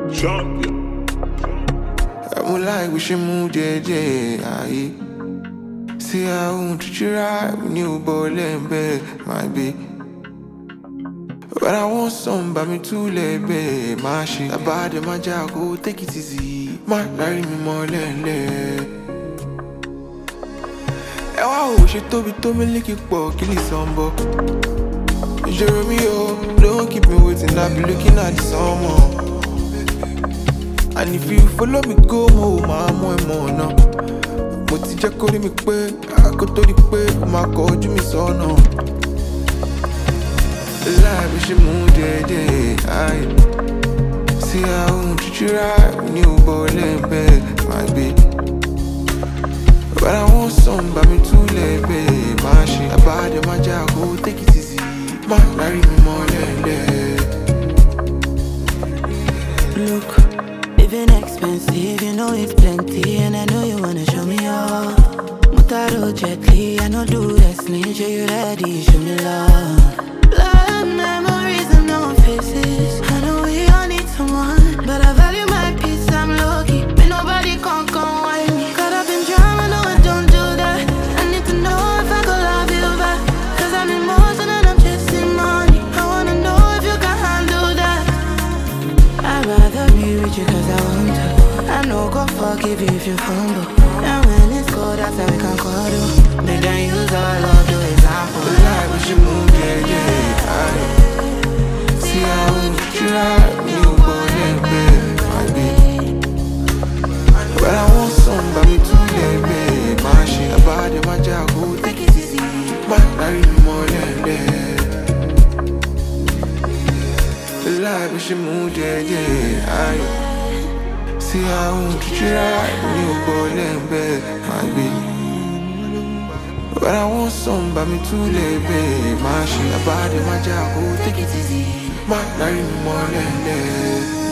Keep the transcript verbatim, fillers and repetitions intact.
Champion. I'm like we should move, J J. Aye. See I won't treat you right when you ball and bed, my be. But I want some by me too late, babe. My shit, I bad in my jack, go take it easy. My marry me more than late. Eh, wow, she told me to me lick it, but kill it some bo. Jeremio, don't keep me waiting, I be looking at the summer. And if you follow me, go home, I'm more more now. But if you call me quick, I go to the quick, my call you me so no. Life is your mood, yeah, yeah, aye. See I won't treat you right when you ball and bed, my baby. But I want some by me too late, babe. My shit, I bad in my jack, go take it easy. My marry me more than that. Look, living expensive, you know it's plenty, and I know you wanna show me off. Mutaro gently, I know do wrestling, show you ready, show me love. Blood memories and no faces. I know we all need someone, but I value my peace, I'm lucky. But nobody can come wipe me. Caught up in drama, no I don't do that. I need to know if I could love you back, cause I'm emotional and I'm chasing money. I wanna know if you can handle that. I'd rather be with you cause I want to. I know go forgive you if you fumble. And when it's cold outside we can cuddle. They don't use our love to example. The life we should move, yeah, yeah, aye. See I won't treat you right when you born and bed, my baby. But I want some by me too late, babe. My shit, I bad in my jack, go take it easy. My marry me more than that. The life we should move, yeah, yeah, aye. See I won't treat you right when you born and bed, my baby. But I want some by me too late, babe. My shit, I bad in my jack, go take it easy. My marry me more than that.